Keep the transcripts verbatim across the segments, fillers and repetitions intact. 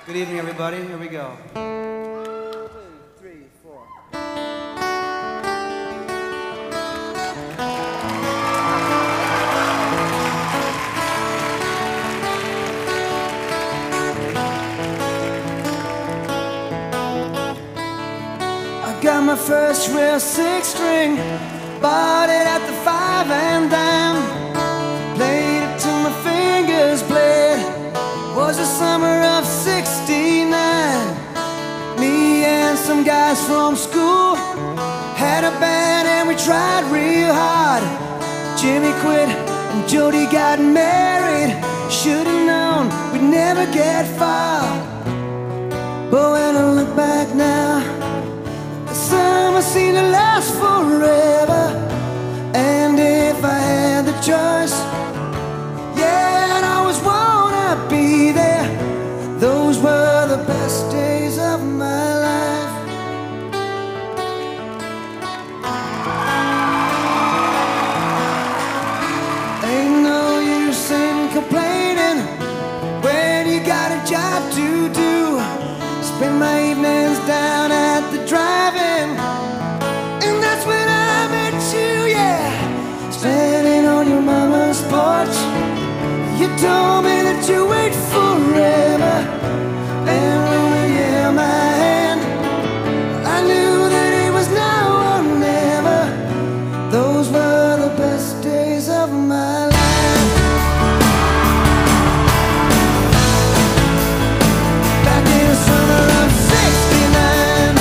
Good evening, everybody. Here we go. Two, three, four. I got my first real six string, bought it at the five and dime, played it till my fingers bled. Was the summer of sixty-nine. Me and some guys from school had a band and we tried real hard. Jimmy quit and Jody got married. Should've known we'd never get far. But when I look back now, the summer seemed to last forever. And if I had the choice, yeah, I'd always wanna be there. Those were the best days of my life. Ain't no use in complaining when you got a job to do. Spend my evenings down at the drive-in, and that's when I met you, yeah. Standing on your mama's porch, you told me that you wait forever. And when you held my hand, I knew that it was now or never. Those were the best days of my life. Back in the summer of sixty-nine.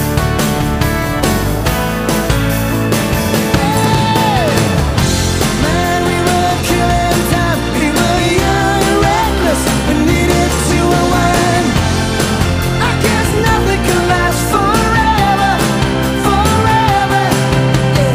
Hey! Man, we were killing time. We were young and reckless. We needed to unwind. I guess nothing can last forever, forever, yeah.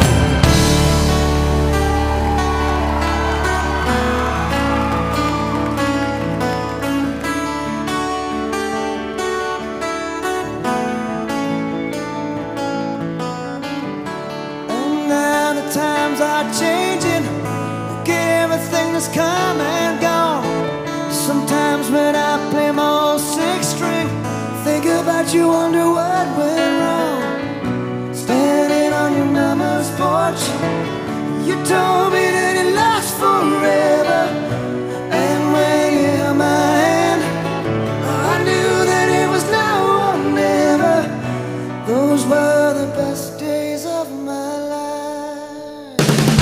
And now the times are changing. Look at everything that's come and gone. Sometimes when I play my old six string, think about you, wonder what went wrong. Standing on your mama's porch, you told me that it lasts forever. And when you held my hand, I knew that it was now or never. Those were the best days of my life.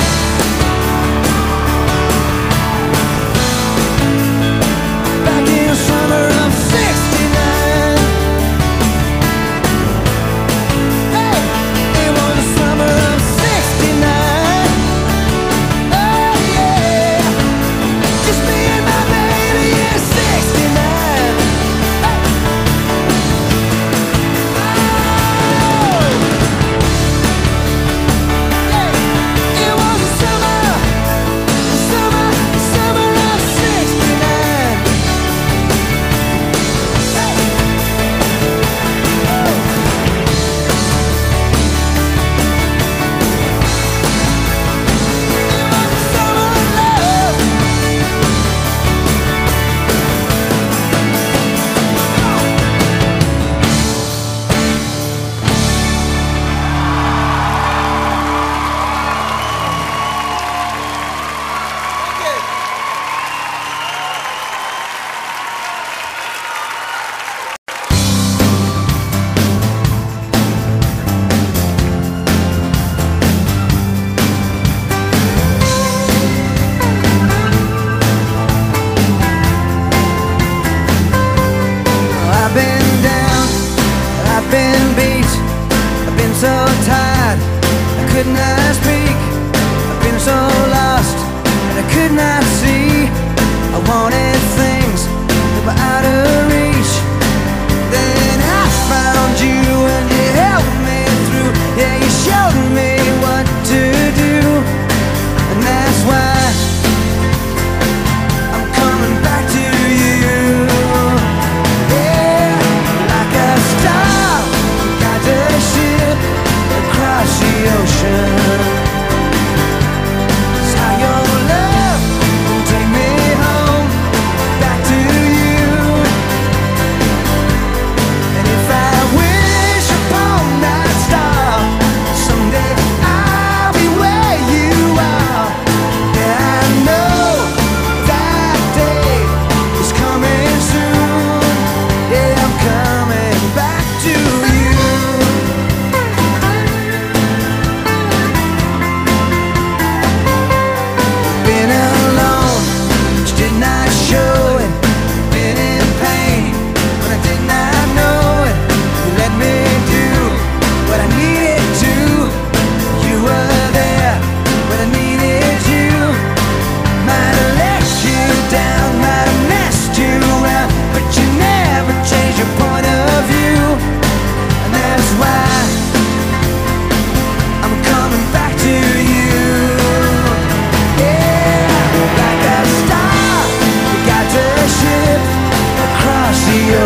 Back in the summer of sixty-nine. Hey, it was the summer of sixty-nine.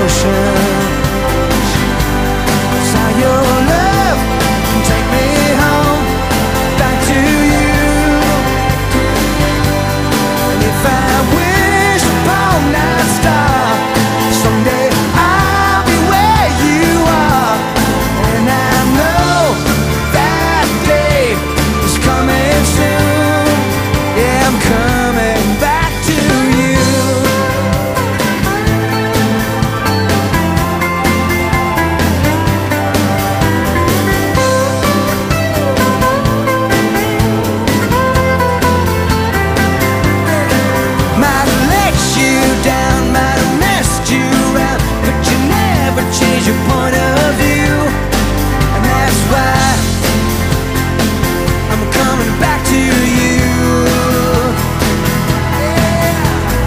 ocean. It's how your love can take me home, back to you. And if I wish upon that star, someday I'll be where you are. And I know that day is coming soon. Yeah, I'm coming back to you. Might have let you down, might have messed you around, but you never change your point of view. And that's why I'm coming back to you. Yeah.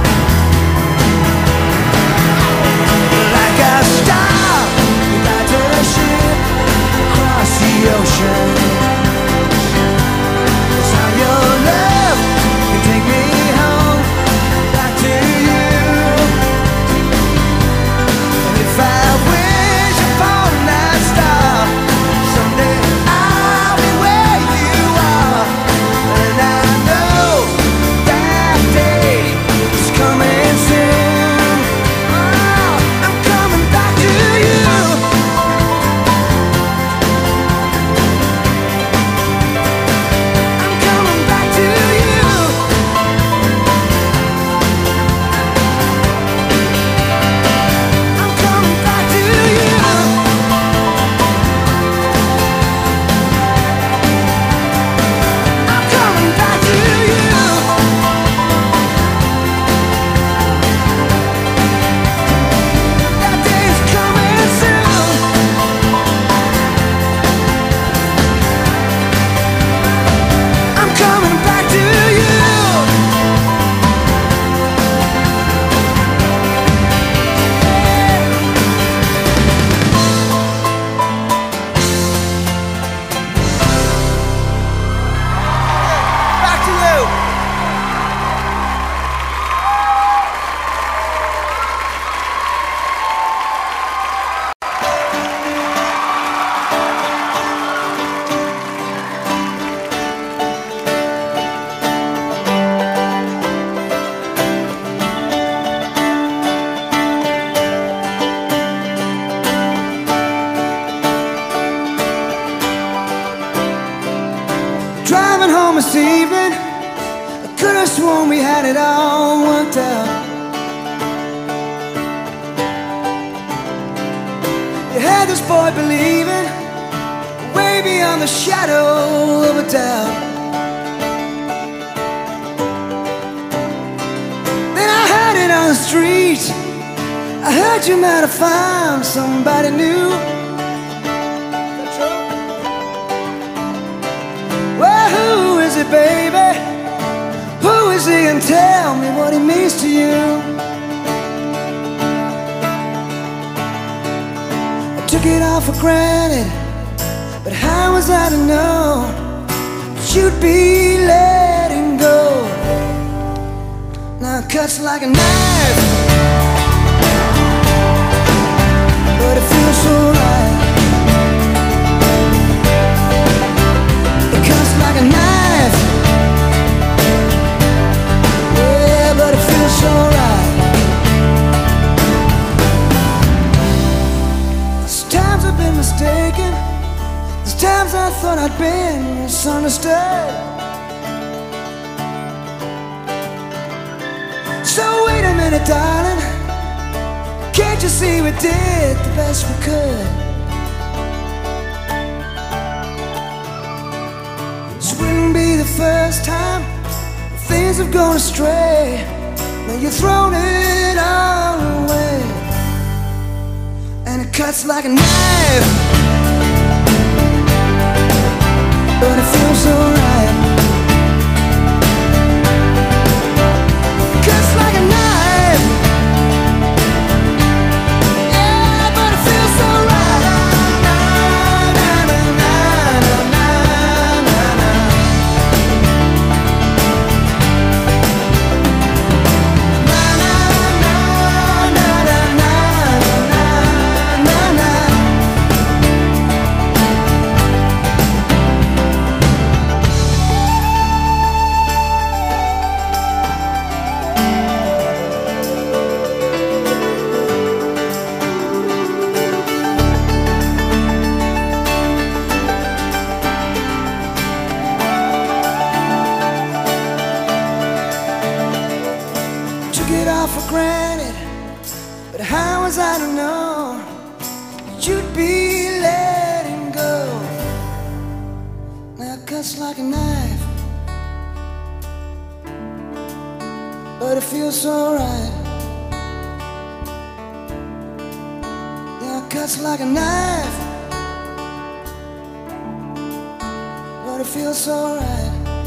Like a star without a ship across the ocean. It's how your love can take me home, back to you. And if I wish upon that star, someday I'll be where you are. And I know that day is coming soon. Oh, I'm coming back to you. I'm coming back to you. I'm coming back to you. I'm coming back to you. That day's coming soon. I'm coming back to you. Back to you. Driving home this evening, I could have sworn we had it all worked out. You had this boy believing, way beyond the shadow of a doubt. Then I heard it on the street, I heard you might have found somebody new. Well, who is it, baby? Who is he, and tell me what he means to you? I took it all for granted, but how was I to know that you'd be letting go? Now it cuts like a knife, but it feels so right. It cuts like a knife, yeah, but it feels so right. There's times I've been mistaken, there's times I thought I'd been misunderstood. So wait a minute, darling, can't you see we did the best we could? This wouldn't be the first time things have gone astray. Now you've thrown it all away, and it cuts like a knife, but it feels so right. It cuts like a knife, yeah, but it feels so right. Na, na, na, na, na, na, na, na. Na, na, na, na, na, na, na, na. But how was I to know that you'd be letting go? Now it cuts like a knife, but it feels so right. Yeah, it cuts like a knife, but it feels so right.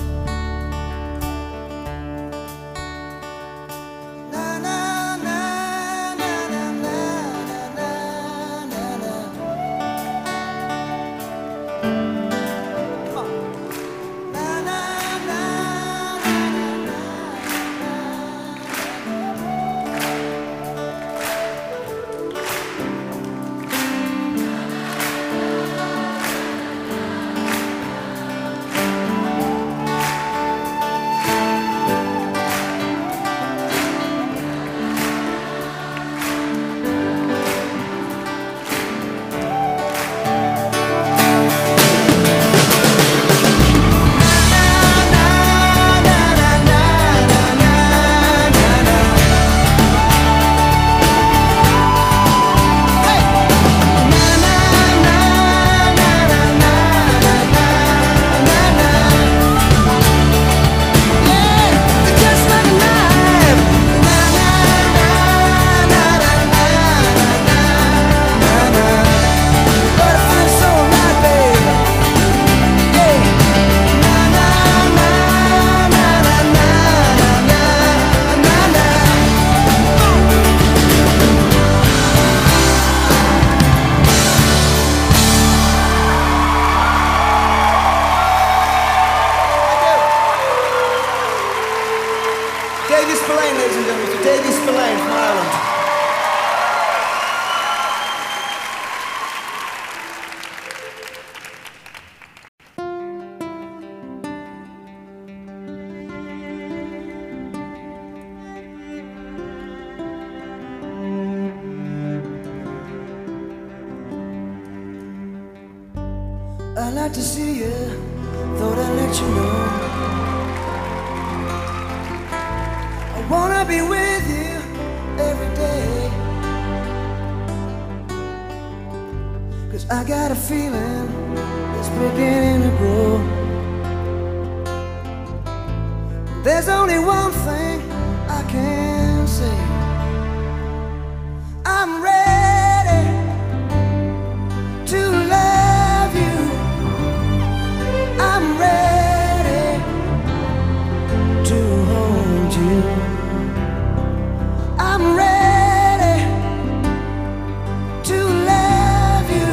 Davy Spillane, ladies and gentlemen, Mister Davy Spillane from Ireland. I'd like to see you, thought I'd let you know I wanna be with you every day. 'Cause I got a feeling it's beginning to grow. There's only one thing I can say: I'm ready to love you. I'm ready to hold you. I'm ready to love you.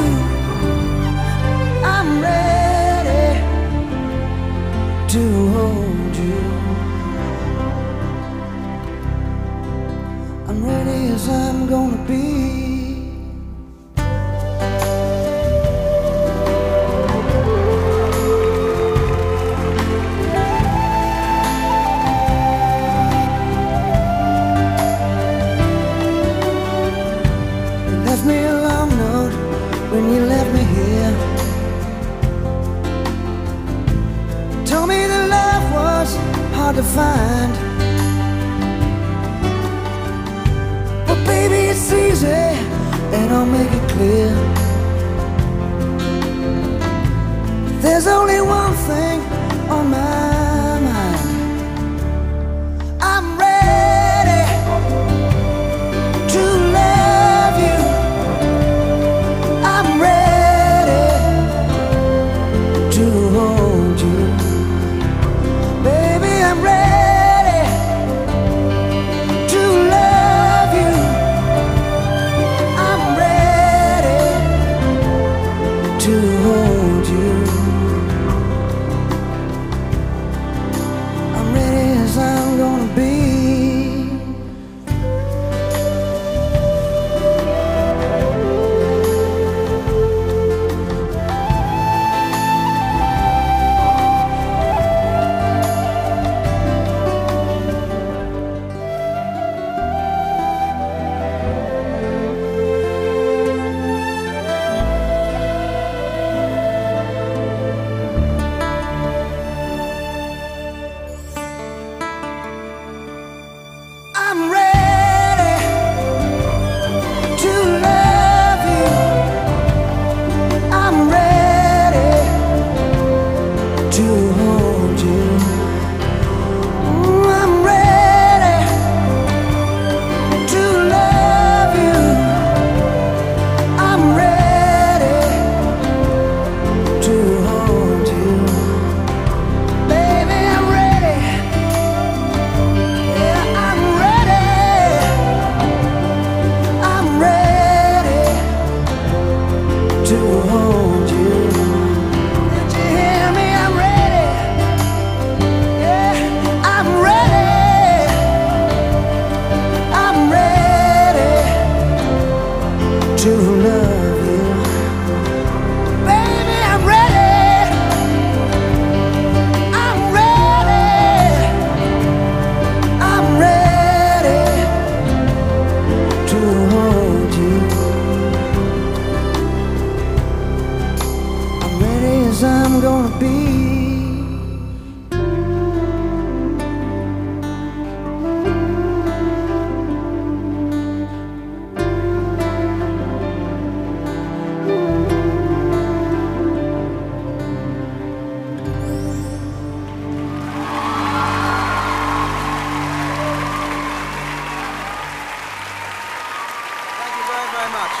I'm ready to hold you. I'm ready as I'm gonna be. Me a long note when you left me here. Told me that love was hard to find. But baby, it's easy, and I'll make it clear. There's only one thing on my mind. I'm ready to love you. I'm ready to hold you. Baby, I'm ready to love you. I'm ready to hold you. to hold you. Did you hear me? I'm ready. Yeah, I'm ready. I'm ready to love you. Baby, I'm ready. I'm ready. I'm ready to hold you. I'm ready as I'm gonna be. Thank you very, very much.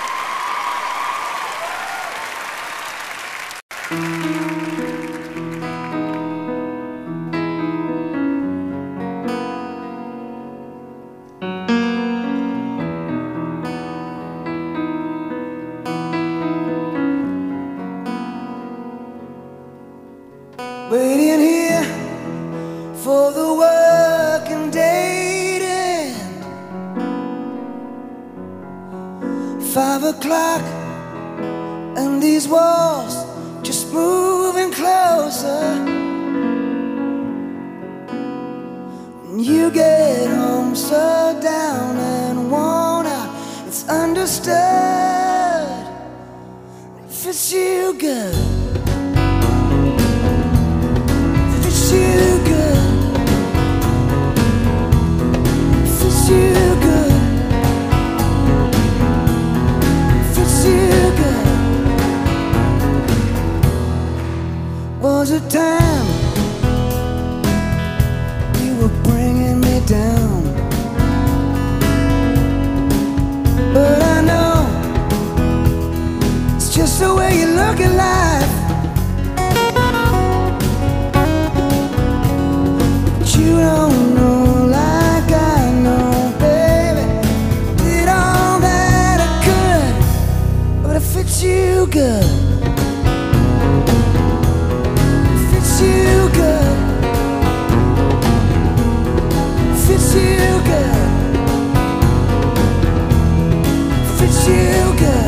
Waiting here for the working day to end. Five o'clock and these walls just moving closer. When you get home so down and worn out, it's understood if it's you good. Fits you good. Fits you good. Fits you good. Was a time you were bringing me down, but I know it's just the way you look at life. You don't know like I know, baby. Did all that I could, but it fits you good. It fits you good. It fits you good. It fits you good.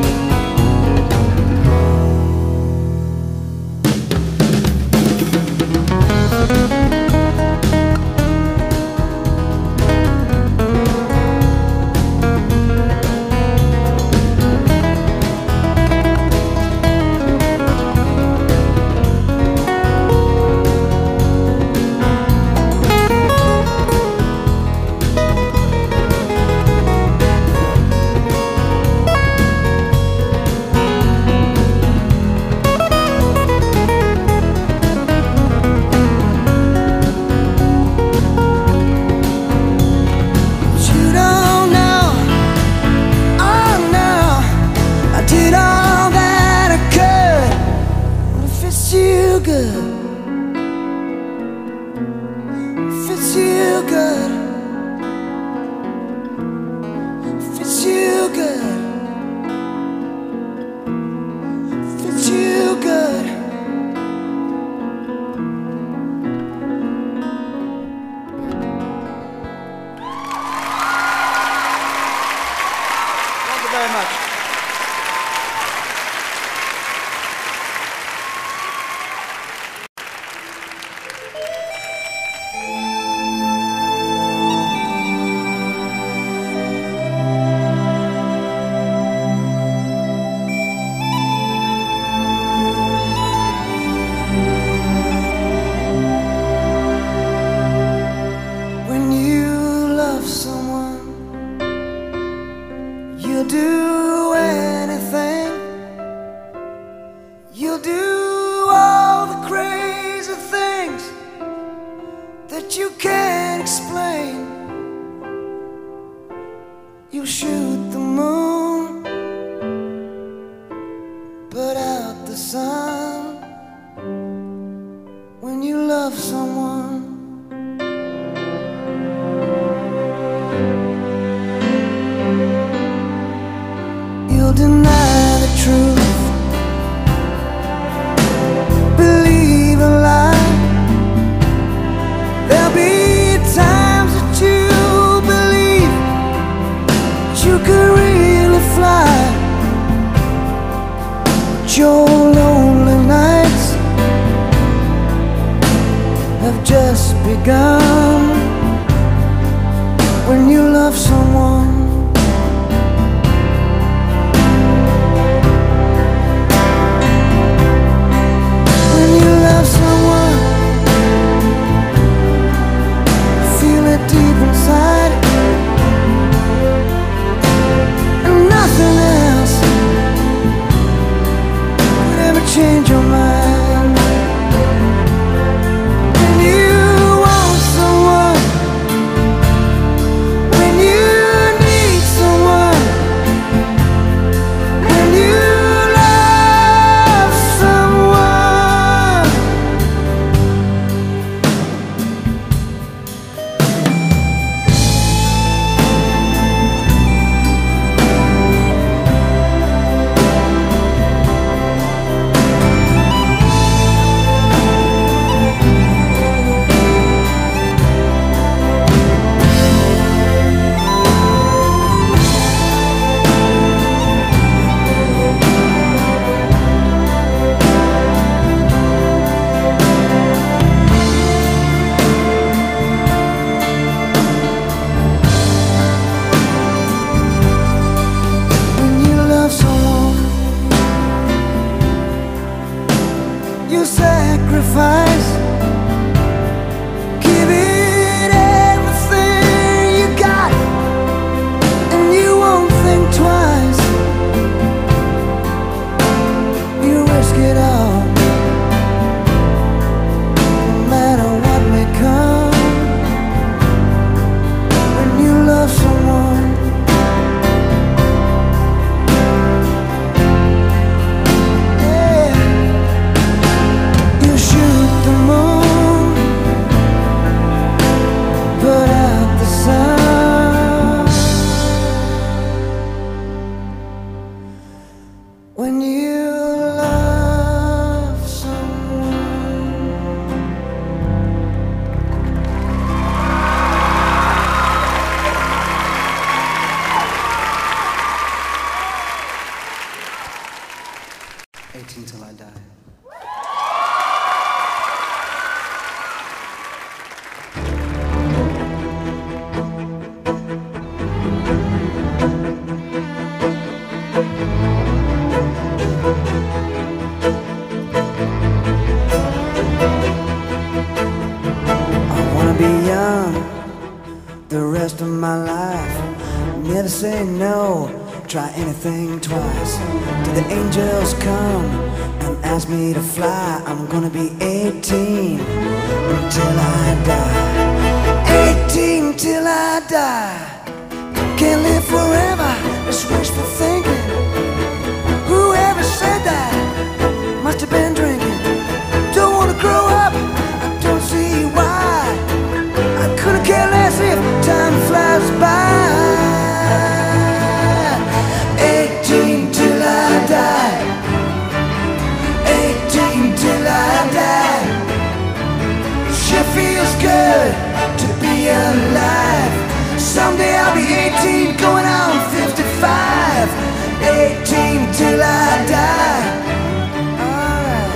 Good. Fits you good. Fits you good. Fits you good. Thank you very much. When you love someone, you'll do anything. You'll do all the crazy things that you can't explain. You shoot the moon, put out the sun. When you love someone, you'll deny the truth. you could really fly. But your lonely nights have just begun. When you love someone, when you love someone, feel it deep inside, and nothing else could ever change your mind. You sacrifice, give it everything you got, and you won't think twice. You risk it all, no matter what may come. When you love someone, when you love someone. eighteen till I die. Be young the rest of my life. Never say no, try anything twice. Till the angels come and ask me to fly, I'm gonna be eighteen until I die. Eighteen till I die. Can't live forever, it's wishful thinking. Whoever said that must have been drinking. Don't wanna grow up, I don't see why. I couldn't care less if time flies by. Eighteen till I die. Eighteen till I die. Sure feels good to be alive. Someday I'll be eighteen, going on fifty-five. Eighteen till I die. Alright.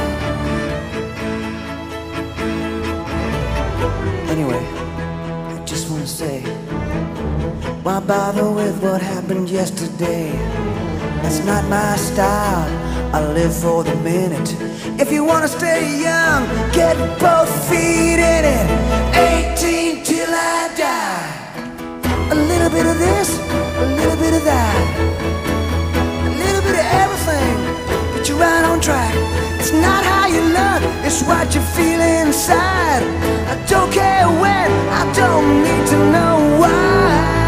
Anyway, just wanna say, why bother with what happened yesterday? That's not my style, I live for the minute. If you wanna stay young, get both feet in it. Eighteen till I die. A little bit of this, a little bit of that, a little bit of everything, but you're right on track. It's not how you look, it's what you feel inside. I don't care when, I don't need to know why.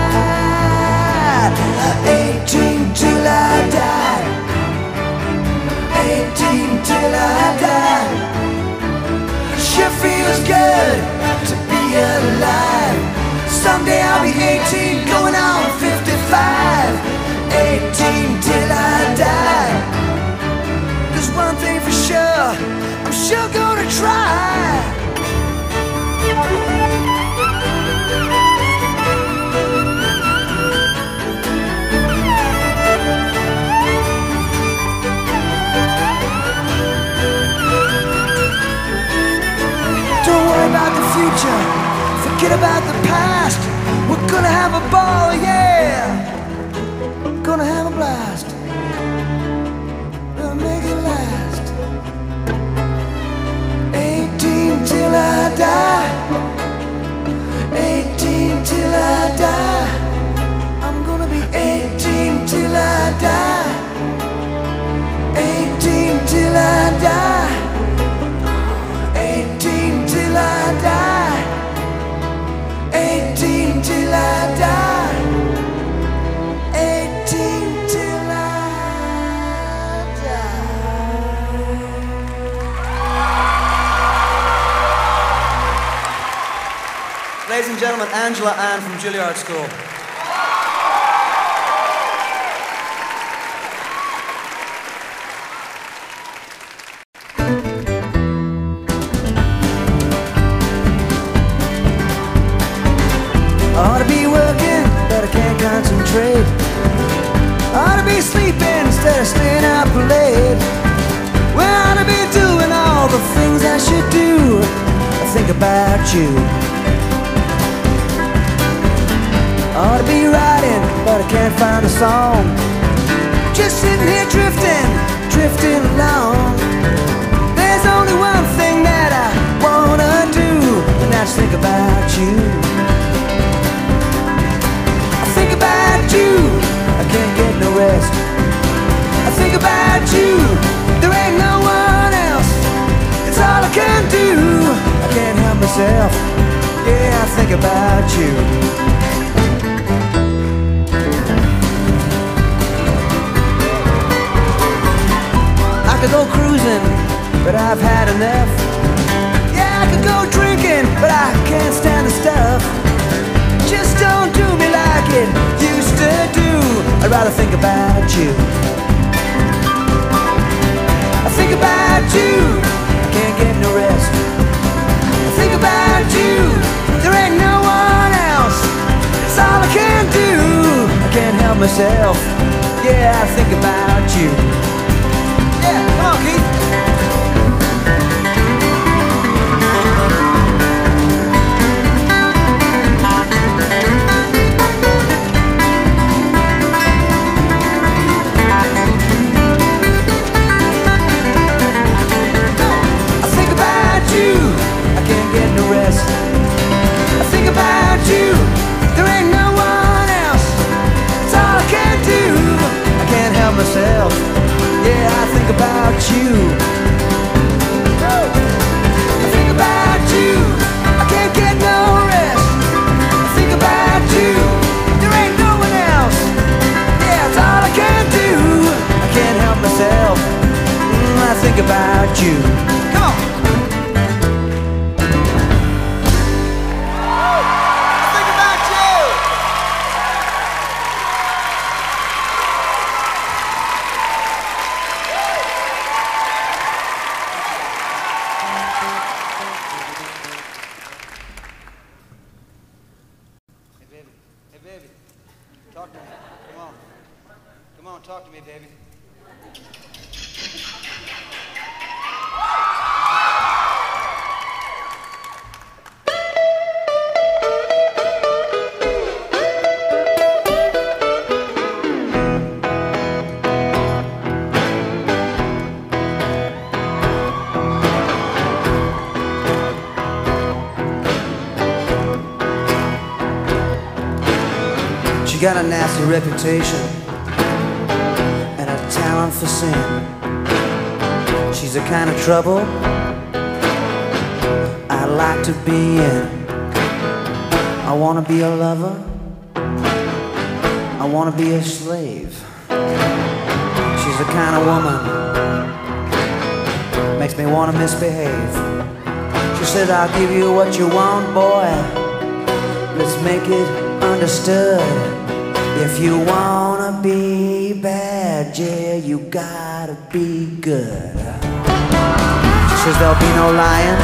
Eighteen till I die. Eighteen till I die. Sure feels good to be alive. Someday I'll be eighteen, going on fifty-five. Eighteen till I die. There's one thing for sure, I'm sure gonna try. and gentlemen, Angela Ann from Juilliard School. I ought to be working, but I can't concentrate. I ought to be sleeping instead of staying up late. Well, I ought to be doing all the things I should do. I think about you. I ought to be writing, but I can't find a song. Just sitting here drifting, drifting along. There's only one thing that I wanna do, and that's think about you. I think about you, I can't get no rest. I think about you, there ain't no one else. It's all I can do, I can't help myself. Yeah, I think about you. I could go cruising, but I've had enough. Yeah, I could go drinking, but I can't stand the stuff. Just don't do me like it used to do. I'd rather think about you. I think about you, I can't get no rest. I think about you, there ain't no one else. It's all I can do, I can't help myself. Yeah, I think about you. Yeah, come on, Keith. I think about you, I can't get no rest. I think about you, there ain't no one else. It's all I can do, I can't help myself. Yeah, I think about you. I think about you, I can't get no rest. I think about you, there ain't no one else. Yeah, it's all I can do, I can't help myself. Mm, I think about you. Come on. I think about you. Hey, baby. Hey, baby. Talk to me. Come on. Come on, talk to me, baby. She got a nasty reputation and a talent for sin. She's the kind of trouble I'd like to be in. I wanna be a lover, I wanna be a slave. She's the kind of woman makes me wanna misbehave. She said, I'll give you what you want, boy. Let's make it understood. If you wanna be bad, yeah, you gotta be good. She says there'll be no lying,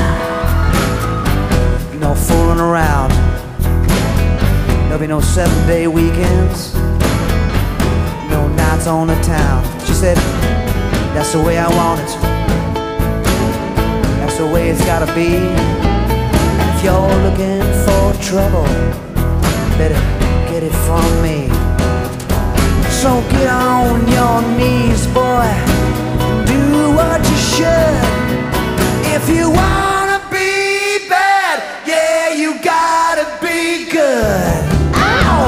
no fooling around. There'll be no seven-day weekends, no nights on the town. She said, that's the way I want it. That's the way it's gotta be. And if you're looking for trouble, better get it from me. So get on your knees, boy, and do what you should. If you wanna be bad, yeah, you gotta be good. Ow!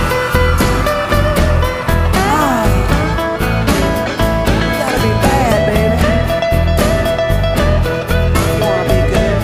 Oh. You gotta be bad, baby. You wanna be good.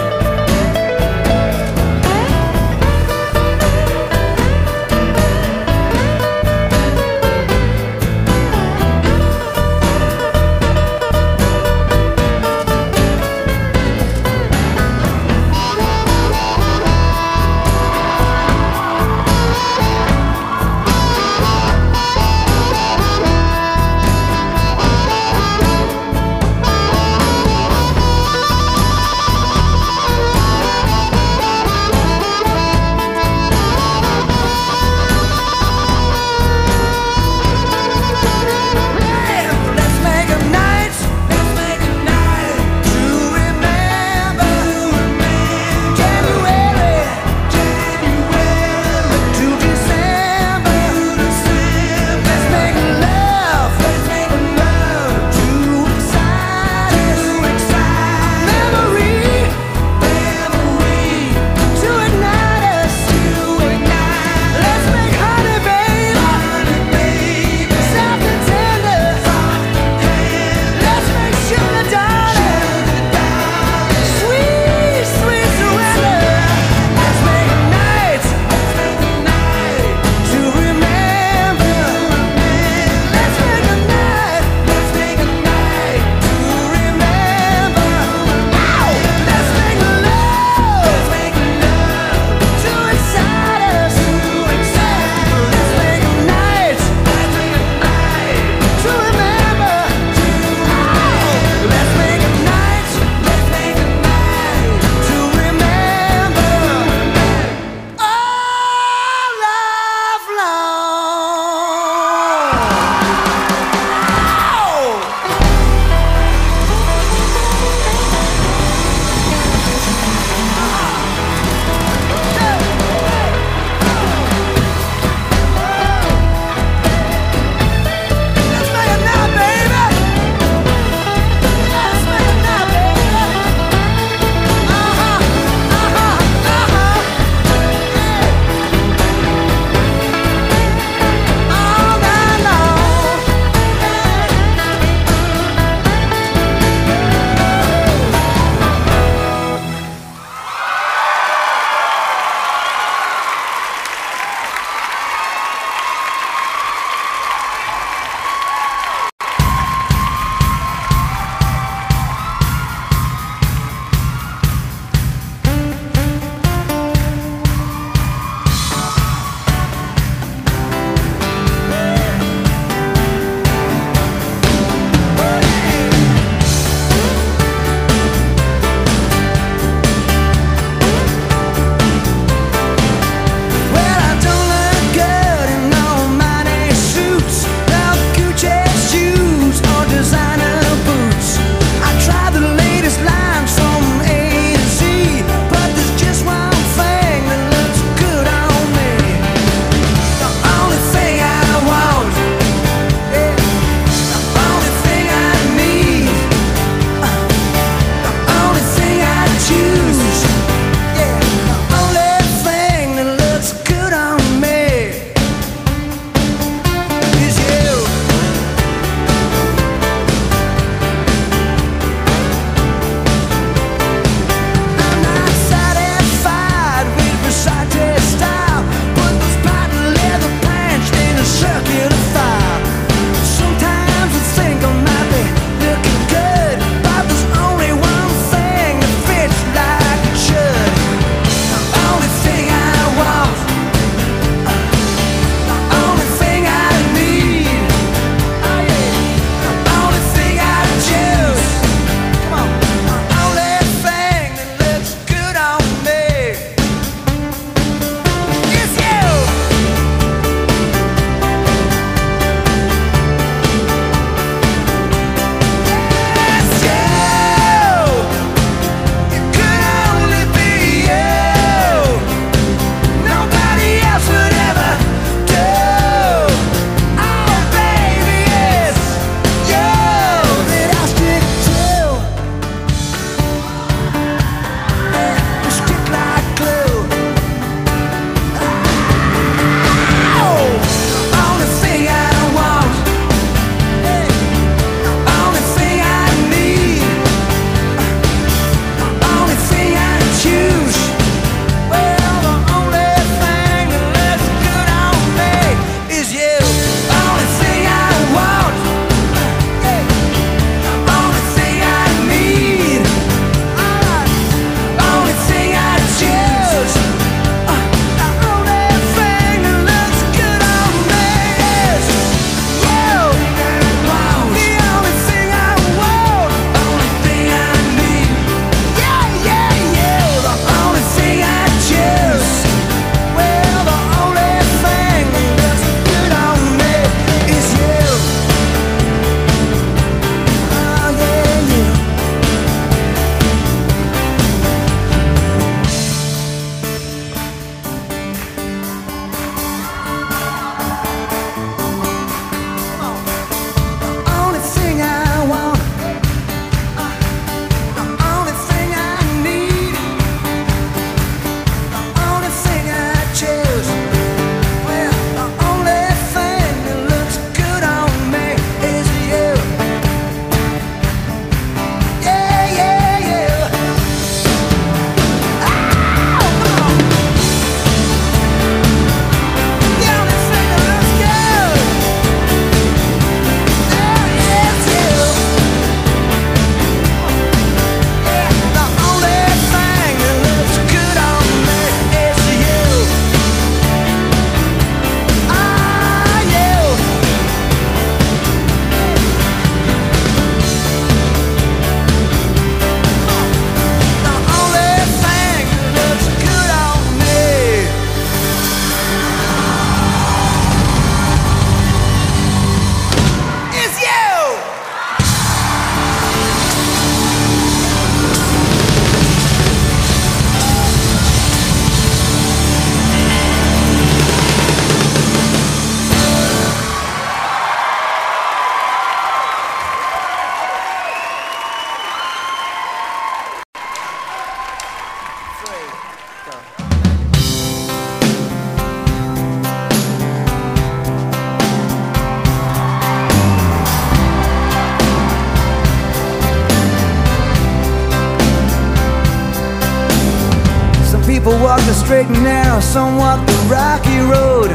walk the straight and narrow, some walk the rocky road.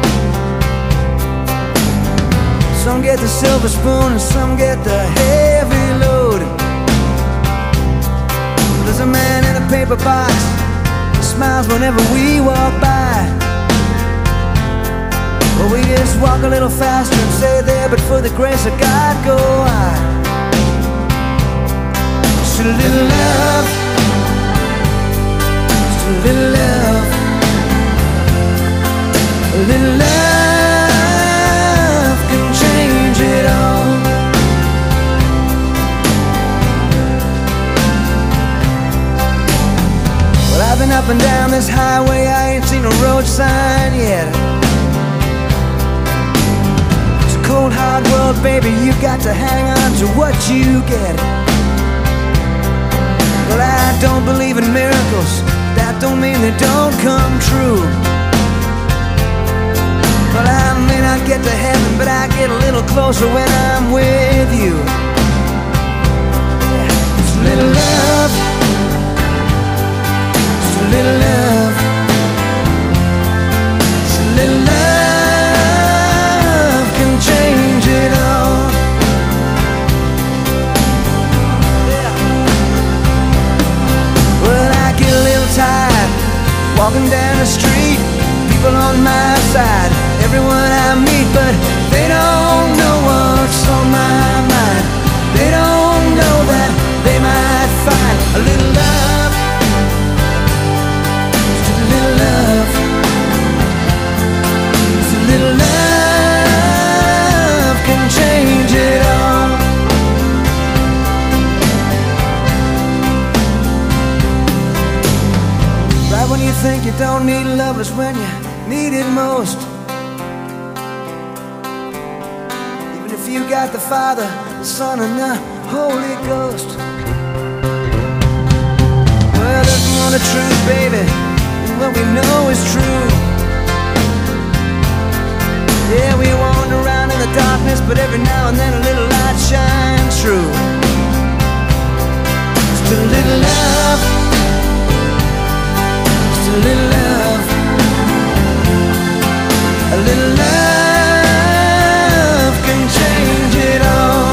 Some get the silver spoon and some get the heavy load. There's a man in a paper box, he smiles whenever we walk by. Well, we just walk a little faster and say there, but for the grace of God go I. Just a little love, just a little love, a little love can change it all. Well, I've been up and down this highway, I ain't seen a road sign yet. It's a cold hard world, baby, you got to hang on to what you get. Well, I don't believe in miracles, that don't mean they don't come true. Well, I may not get to heaven, but I get a little closer when I'm with you. Just a little love, just a little love, just a little love can change it all. Yeah. Well, I get a little tired walking down the street, people on my side, everyone I meet, but they don't know what's on my mind. They don't know that they might find a little love, just a little love, just a little love can change it all. Right when you think you don't need love is when you need it most. Even if you got the Father, the Son, and the Holy Ghost. Well, there's more to truth, baby, than what we know is true. Yeah, we wander around in the darkness, but every now and then a little light shines through. Just a little love, just a little love, a little love can change it all.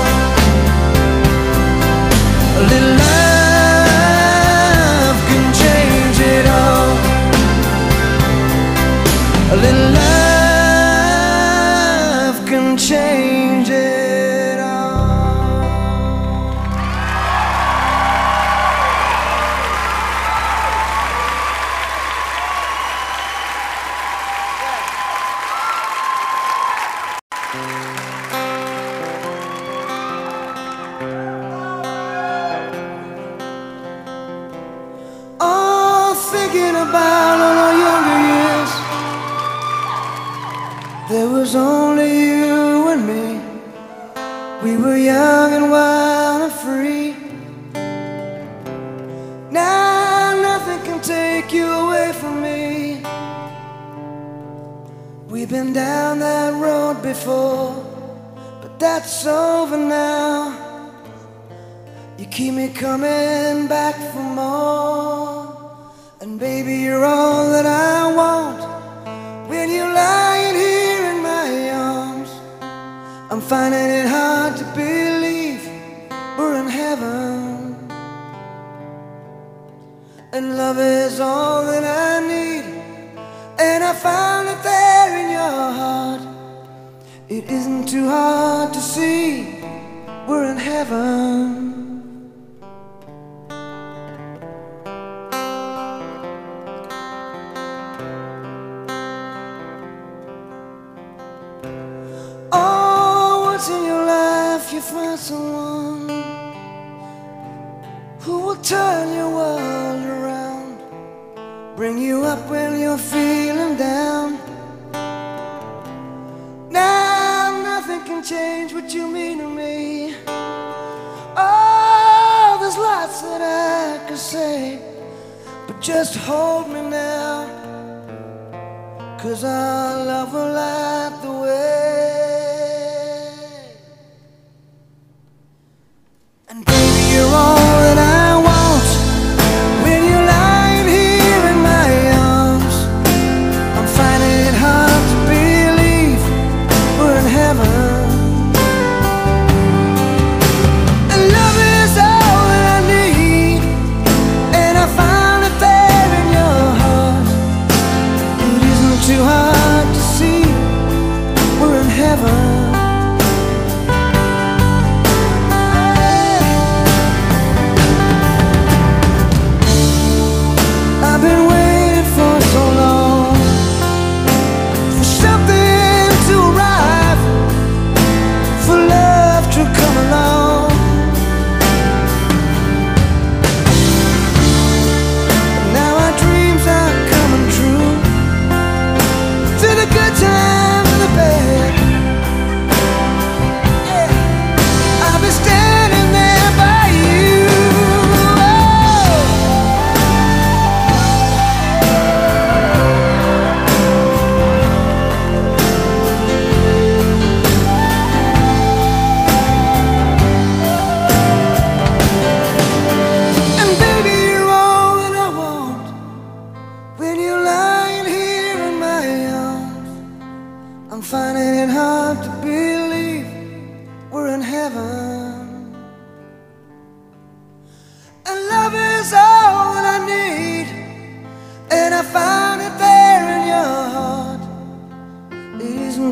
A little love can change it all. A little love can change it all. Oh, thinking about all our younger years, there was only you and me. We were young and wild and free. Now nothing can take you away from me. We've been down that road before, but that's over now. You keep me coming back for more, and baby, you're all that I want. When you're lying here in my arms, I'm finding it hard to believe we're in heaven. And love is all that I need, and I found it there in your heart. It isn't too hard to see we're in heaven. In your life you find someone who will turn your world around, bring you up when you're feeling down. Now nothing can change what you mean to me. Oh, there's lots that I could say, but just hold me now, 'cause our love will light the way. And baby, you're all that I want. When you're lying here in my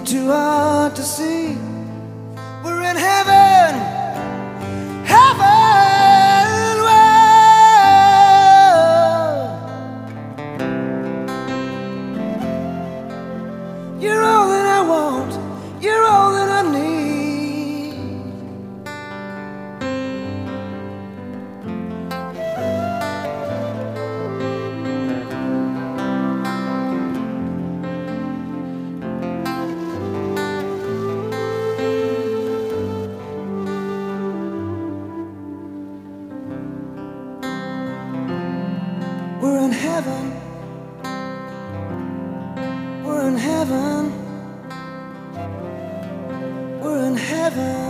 seem too hard to see. We're in heaven, heaven, whoa. You're all that I want, you're all that I need. We're in heaven, we're in heaven, we're in heaven.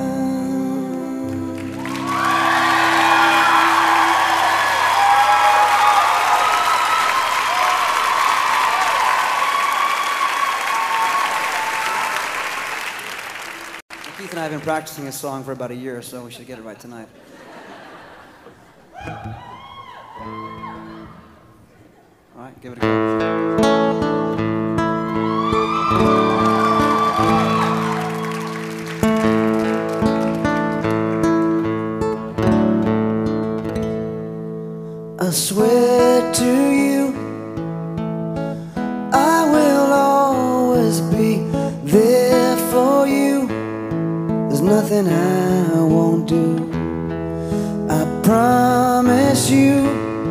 Keith and I have been practicing this song for about a year, so we should get it right tonight. All right, give it a go. I swear to you, I will always be there for you. There's nothing I won't do. I promise you,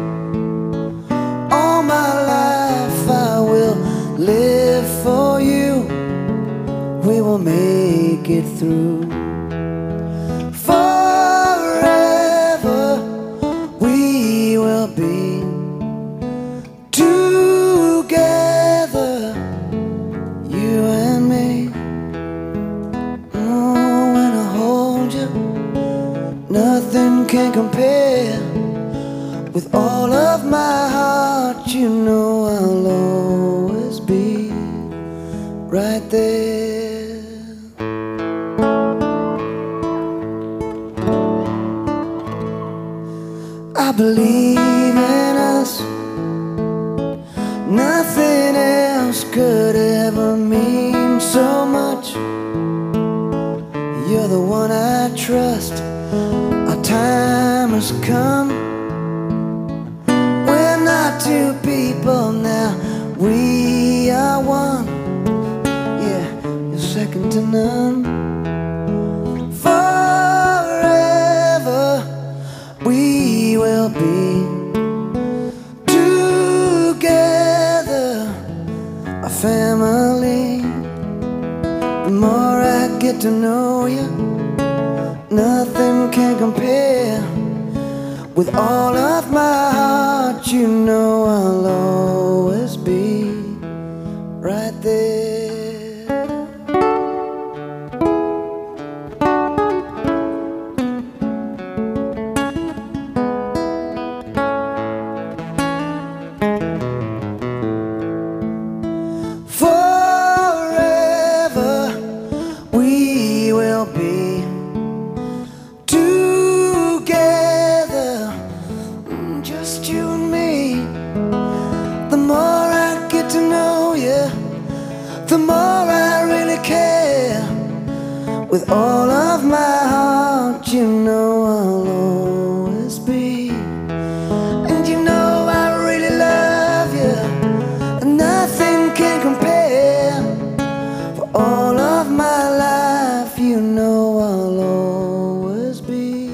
all my life I will live for you. We will make it through. Forever we will be together, you and me. Oh, when I hold you, nothing can compare. With all of my heart, you know I'll always be right there. I believe in us. Nothing else could ever mean so much. You're the one I trust. Our time has come. We're not two people now, we are one. Yeah, you're second to none. Forever we will be together, a family. The more I get to know you, nothing can compare. With all of my heart, you know I'll always be right there. Forever we will be together, just you and me. The more I get to know you, the more I really care. With all of my heart, you know I'll always be. And you know I really love you, and nothing can compare. For all of my life, you know I'll always be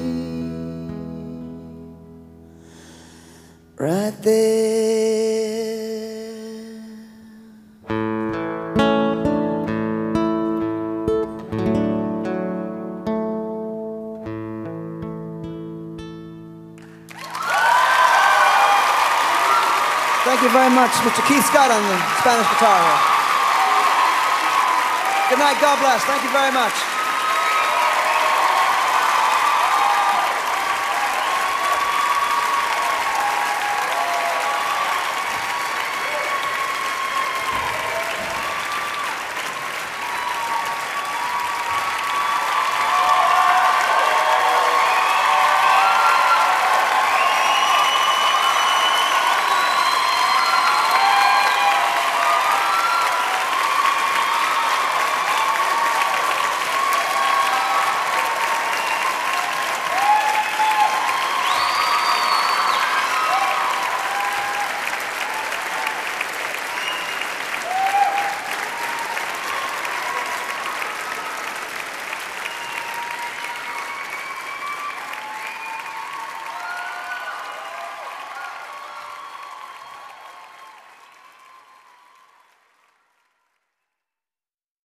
right there. Thank you very much, Mister Keith Scott on the Spanish guitar here. Good night, God bless. Thank you very much.